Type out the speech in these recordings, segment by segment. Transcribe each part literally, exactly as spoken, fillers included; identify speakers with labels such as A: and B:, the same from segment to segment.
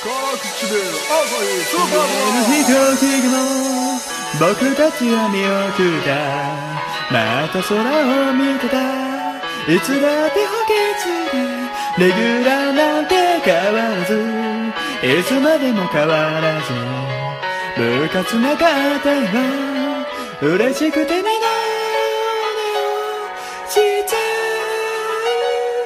A: 各地で朝日スーパーボール
B: 飛行機も僕たちは見送ったまた空を見てたいつだって補欠でレギュラーなんて変わらずいつまでも変わらず部活なかったよ嬉しくて目のしちゃう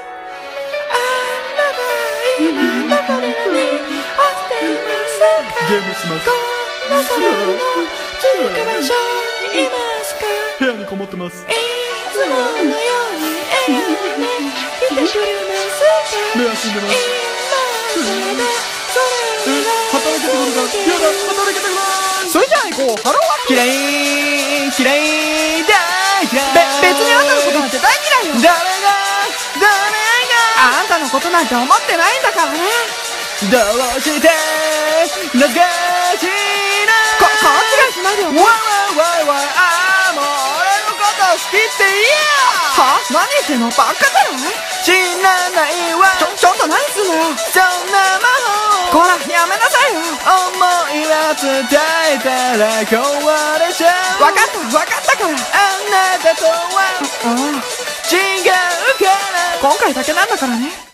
B: あなた今どこで何をしていますかゲームしますこの空の中華場所にいますか部屋にこもってますいつものように笑顔で来てくれますか目は死んでます今まだ空を働けてくるかやだ働けてくれそれじゃあ行こうハローワーク嫌い嫌い大嫌いべ別にあんたのことなんて大嫌いよ誰が誰があんたのことなんて思ってないんだからねどうして懐かしいなこ、勘違いしないでよねわいわいわいわいああもう俺のこと好きって言えよは何言ってんのバカだろ知らないわちょ、ちょっと何すんのよそんな魔法こらやめなさいよ思いは伝えたら壊れちゃうわかったわかったからあなたとはああ違うから今回だけなんだからね